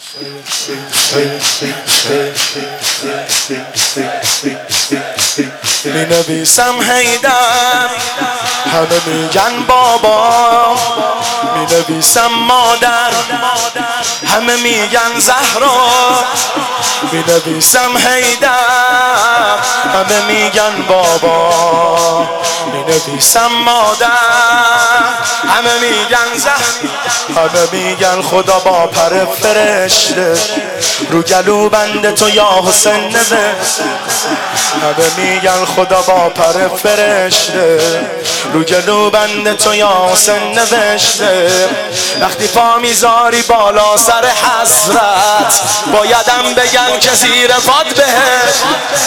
می نویسم حیدر، همه میگن بابا. می نویسم مادر، همه میگن زهرا. می نویسم حیدر، همه میگن بابا. می نویسم مادر، همه میگن زهرا. همه میگن خدا با پر فرشته رو گلو بند تو یا حسین نوشته. همه میگن خدا با پر فرشته رو گلو بند تو یا حسین نوشته. وقتی پا میذاری بالا سر حضرت بایدم بگم که زیر پات بهشت.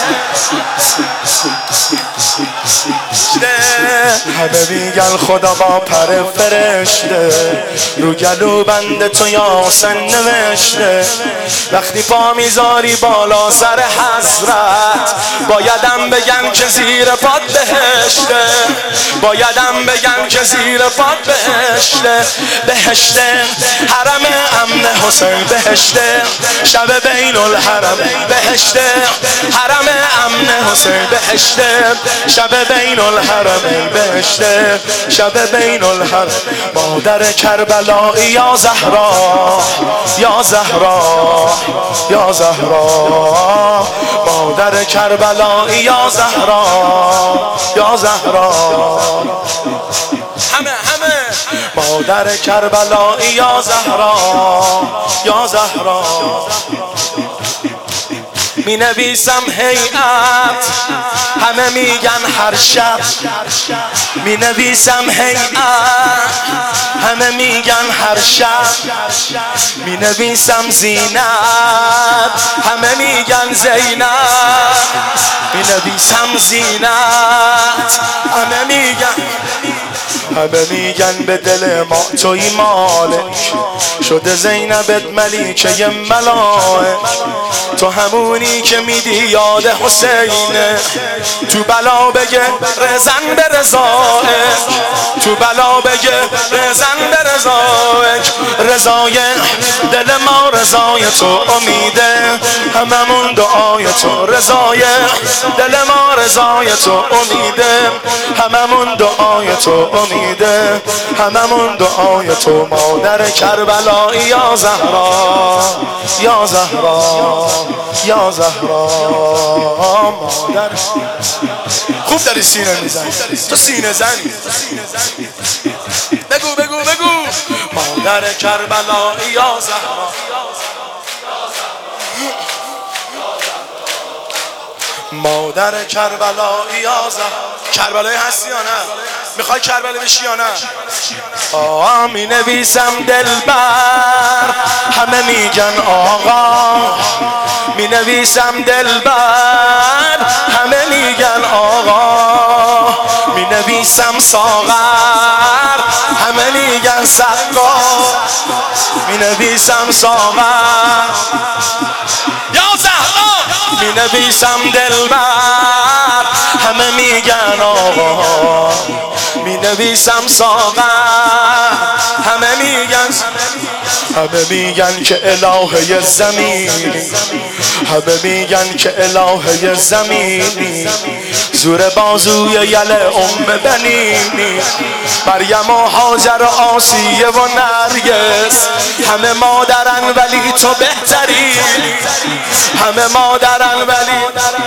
همه میگن خدا با پر فرشته رو گلو بند تو یا حسین نوشته. وقتی پا میذاری بالا سر حضرت بایدم بگم که زیر پات بهشته. بایدم بگم که زیر پات بهشته. بهشته حرم امن حسین، بهشته شب بین الحرم. بهشته حرم امن حسین، بهشته شب بین الحرم. بهشته شب بین الحرم. مادر کربلایی یا زهرا، یا زهرا، یا زهرا. مادر کربلایی یا زهرا، یا زهرا. همه مادر کربلایی یا زهرا، یا زهرا. می نویسم هیئت، همه میگن هر شب. می نویسم هیئت، همه میگن هر شب. می نویسم زینب، همه میگن زینب. می نویسم زینت، همه میگن. همه میگن به دل ما توی مالک شده زینبت ملیکه ملائک. تو همونی که میدی یاد حسینه، تو بلا بگه رزن به رضایک. تو بلا بگه رزن به رضایک. رضای دل ما رضای تو امیده، هممون دعای تو. رضای دل ما رضای تو امیده، هممون دعای تو امیده، هممون دعای تو. مادر کربلایی یا زهرا، یا زهرا، یا زهرا. مادر خوب داری سینه میزنی، تو سینه زنی. بگو بگو بگو. مادر کربلایی یا زهرا. مادر کربلایی یا زهرا. کربلایی هستی یا نه؟ میخوای کربلا بشی یا نه؟ می نویسم دلبر، همه میگن آقا. می نویسم دلبر، همه میگن آقا. می نویسم ساغر، همه میگن سقا. می نویسم ساغر یا زهرا. می نویسم دلبر، همه میگن آقا. می نویسم ساغر، همه میگن. همه میگن که الهه زمینی، همه میگن که الهه زمینی. زور بازوی یل بنینی. مریم و هاجر و آسیه و نرگس همه مادرن ولی تو بهتری. همه مادرن ولی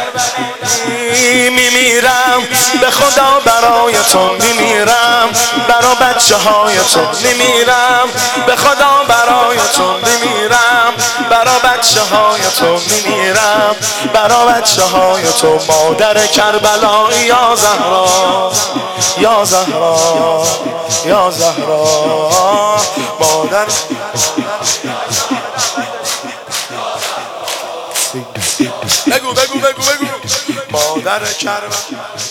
میمیرم به خدا برای تو. میمیرم برای بچه های تو. میمیرم به خدا برای تو. میمیرم برای بچه های تو. میمیرم برای بچه های تو. مادر کربلایی یا زهرا، یا زهرا، یا زهرا. مادر بگو بگو بگو بگو. مادر کربلا